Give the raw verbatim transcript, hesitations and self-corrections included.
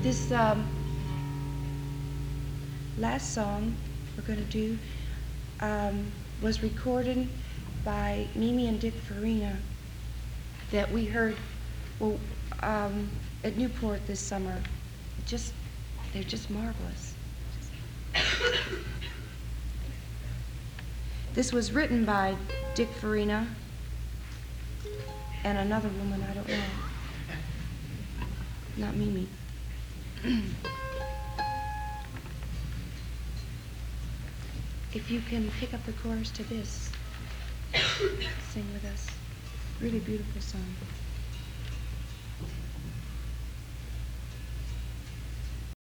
This um, last song we're going to do um, was recorded by Mimi and Dick Farina that we heard well, um, at Newport this summer. Just, they're just marvelous. This was written by Dick Farina and another woman, I don't know. Not Mimi. If you can pick up the chorus to this, sing with us. Really beautiful song.